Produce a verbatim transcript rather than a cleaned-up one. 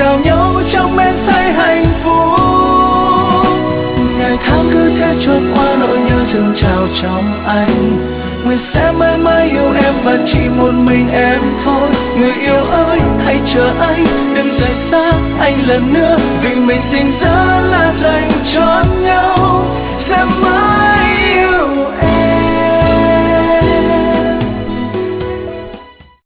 chào nhau trong men say hạnh phúc. Ngày tháng cứ thế trôi qua, nỗi nhớ thương trào trong anh. Người sẽ mãi mãi yêu em và chỉ một mình em thôi. Người yêu ơi hãy chờ anh, đừng rời xa anh lần nữa, vì mình sinh ra là dành cho nhau.